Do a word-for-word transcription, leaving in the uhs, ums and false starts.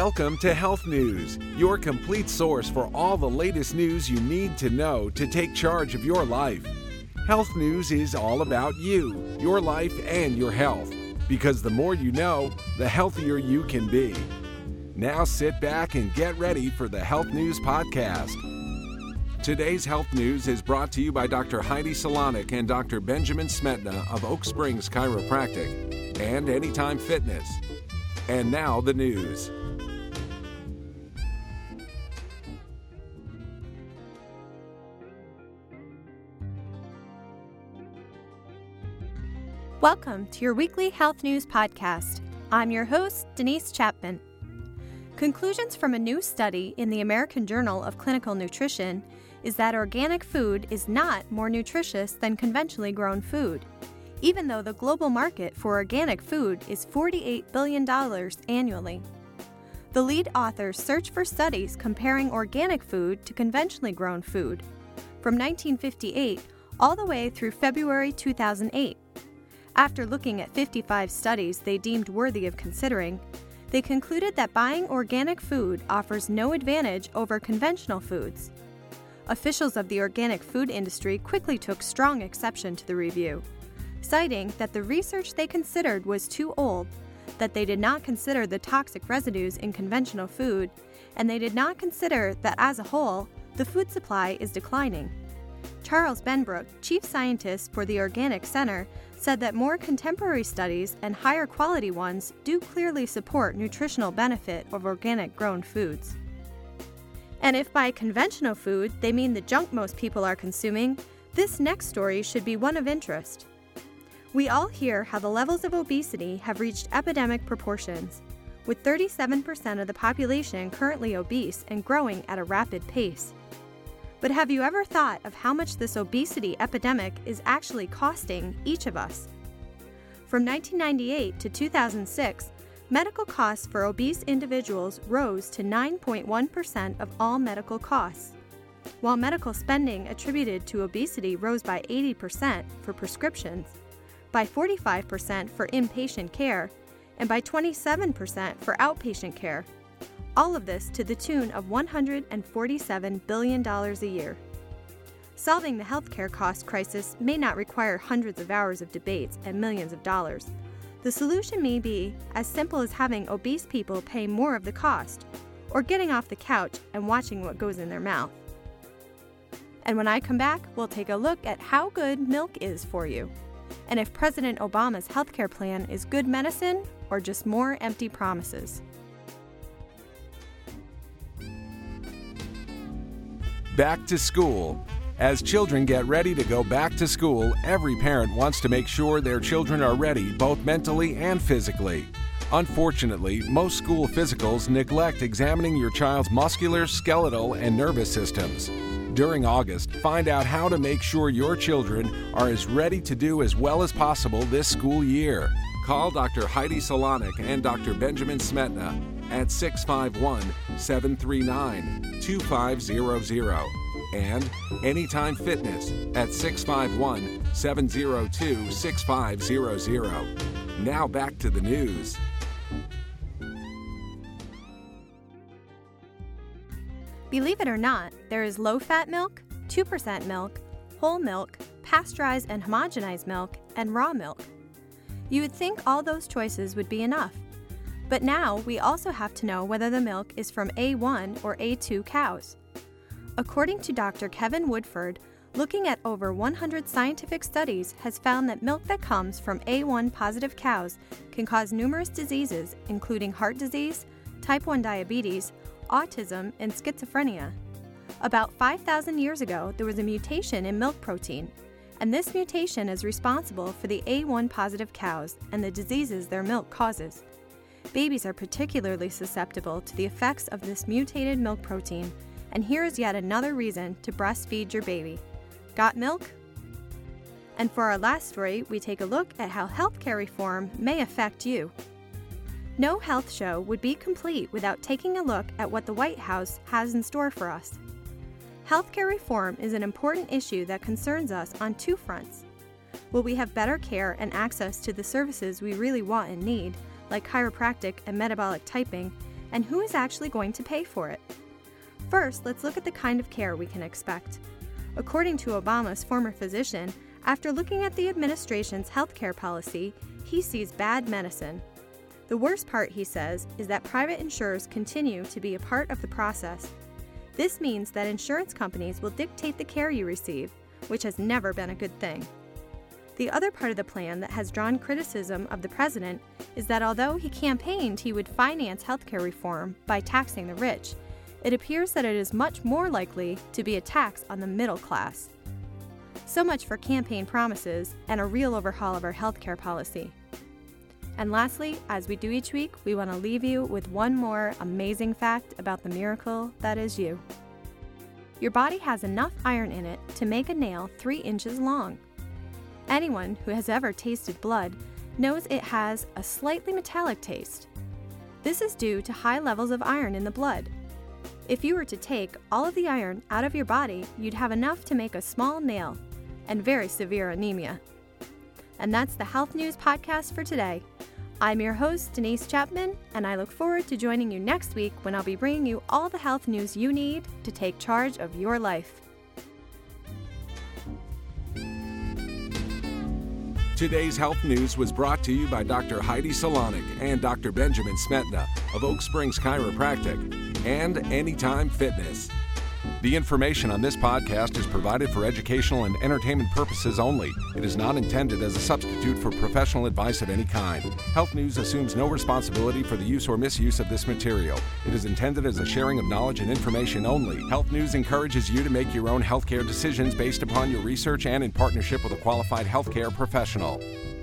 Welcome to Health News, your complete source for all the latest news you need to know to take charge of your life. Health News is all about you, your life, and your health, because the more you know, the healthier you can be. Now sit back and get ready for the Health News Podcast. Today's Health News is brought to you by Doctor Heidi Salonik and Doctor Benjamin Smetna of Oak Springs Chiropractic and Anytime Fitness. And now the news. Welcome to your weekly Health News Podcast. I'm your host, Denise Chapman. Conclusions from a new study in the American Journal of Clinical Nutrition is that organic food is not more nutritious than conventionally grown food, even though the global market for organic food is forty-eight billion dollars annually. The lead authors search for studies comparing organic food to conventionally grown food from nineteen fifty-eight all the way through February two thousand eight. After looking at fifty-five studies they deemed worthy of considering, they concluded that buying organic food offers no advantage over conventional foods. Officials of the organic food industry quickly took strong exception to the review, citing that the research they considered was too old, that they did not consider the toxic residues in conventional food, and they did not consider that as a whole, the food supply is declining. Charles Benbrook, chief scientist for the Organic Center, said that more contemporary studies and higher quality ones do clearly support nutritional benefit of organic grown foods. And if by conventional food they mean the junk most people are consuming, this next story should be one of interest. We all hear how the levels of obesity have reached epidemic proportions, with thirty-seven percent of the population currently obese and growing at a rapid pace. But have you ever thought of how much this obesity epidemic is actually costing each of us? From nineteen ninety-eight to two thousand six, medical costs for obese individuals rose to nine point one percent of all medical costs, while medical spending attributed to obesity rose by eighty percent for prescriptions, by forty-five percent for inpatient care, and by twenty-seven percent for outpatient care. All of this to the tune of one hundred forty-seven billion dollars a year. Solving the healthcare cost crisis may not require hundreds of hours of debates and millions of dollars. The solution may be as simple as having obese people pay more of the cost, or getting off the couch and watching what goes in their mouth. And when I come back, we'll take a look at how good milk is for you, and if President Obama's healthcare plan is good medicine or just more empty promises. Back to school. As children get ready to go back to school, every parent wants to make sure their children are ready both mentally and physically. Unfortunately, most school physicals neglect examining your child's muscular, skeletal, and nervous systems. During August, find out how to make sure your children are as ready to do as well as possible this school year. Call Doctor Heidi Salonik and Doctor Benjamin Smetna at six five one, seven three nine, two five zero zero and Anytime Fitness at six five one, seven zero two, six five zero zero. Now back to the news. Believe it or not, there is low-fat milk, two percent milk, whole milk, pasteurized and homogenized milk, and raw milk. You would think all those choices would be enough. But now we also have to know whether the milk is from A one or A two cows. According to Doctor Kevin Woodford, looking at over one hundred scientific studies has found that milk that comes from A one positive cows can cause numerous diseases, including heart disease, type one diabetes, autism, and schizophrenia. About five thousand years ago, there was a mutation in milk protein, and this mutation is responsible for the A one positive cows and the diseases their milk causes. Babies are particularly susceptible to the effects of this mutated milk protein, and here is yet another reason to breastfeed your baby. Got milk? And for our last story, we take a look at how healthcare reform may affect you. No health show would be complete without taking a look at what the White House has in store for us. Healthcare reform is an important issue that concerns us on two fronts. Will we have better care and access to the services we really want and need, like chiropractic and metabolic typing, and who is actually going to pay for it. First, let's look at the kind of care we can expect. According to Obama's former physician, after looking at the administration's healthcare policy, he sees bad medicine. The worst part, he says, is that private insurers continue to be a part of the process. This means that insurance companies will dictate the care you receive, which has never been a good thing. The other part of the plan that has drawn criticism of the president is that although he campaigned he would finance healthcare reform by taxing the rich, it appears that it is much more likely to be a tax on the middle class. So much for campaign promises and a real overhaul of our healthcare policy. And lastly, as we do each week, we want to leave you with one more amazing fact about the miracle that is you. Your body has enough iron in it to make a nail three inches long. Anyone who has ever tasted blood knows it has a slightly metallic taste. This is due to high levels of iron in the blood. If you were to take all of the iron out of your body, you'd have enough to make a small nail and very severe anemia. And that's the Health News Podcast for today. I'm your host, Denise Chapman, and I look forward to joining you next week when I'll be bringing you all the health news you need to take charge of your life. Today's health news was brought to you by Doctor Heidi Salonik and Doctor Benjamin Smetna of Oak Springs Chiropractic and Anytime Fitness. The information on this podcast is provided for educational and entertainment purposes only. It is not intended as a substitute for professional advice of any kind. Health News assumes no responsibility for the use or misuse of this material. It is intended as a sharing of knowledge and information only. Health News encourages you to make your own healthcare decisions based upon your research and in partnership with a qualified healthcare professional.